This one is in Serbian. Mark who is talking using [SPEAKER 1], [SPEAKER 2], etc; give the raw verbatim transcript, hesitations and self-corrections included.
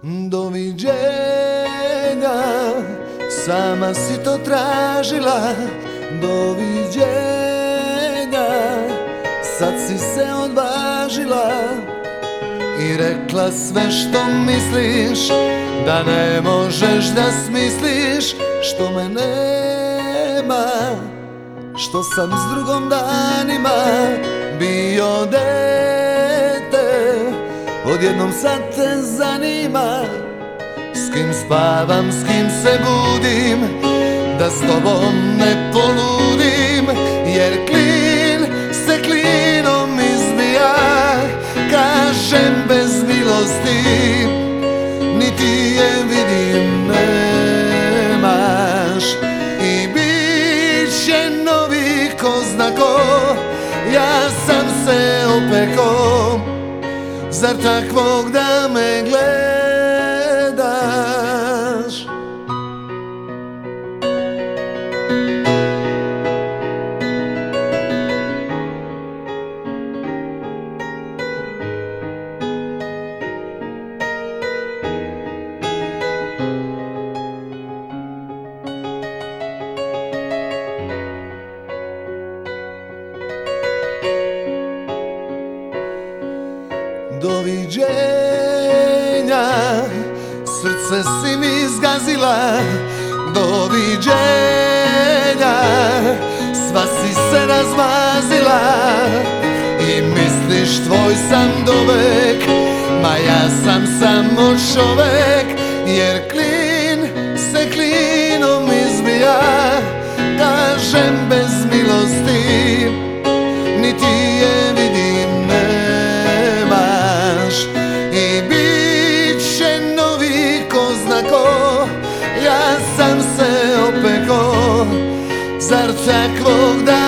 [SPEAKER 1] Doviđenja, sama si to tražila. Doviđenja, sad si se odvažila i rekla sve što misliš, da ne možeš da smisliš što me nema, što sam s drugom danima bio dete. Odjednom sad te zanima s kim spavam, s kim se budim, da s tobom ne poludim, jer klin se klinom izbija, kažem bez milosti, niti je vidim nemaš. I bit će novi ko zna ko, ja sam se opeko, zar takvog da me gledaš? Doviđenja, srce si mi zgazila. Doviđenja, sva si se razmazila i misliš tvoj sam dovek, ma ja sam samo čovek, jer klin se klinom izbija, kažem bez milosti, niti je vidim nemaš. I bit će novi ko zna ko, ja sam se opeko, zar takvog da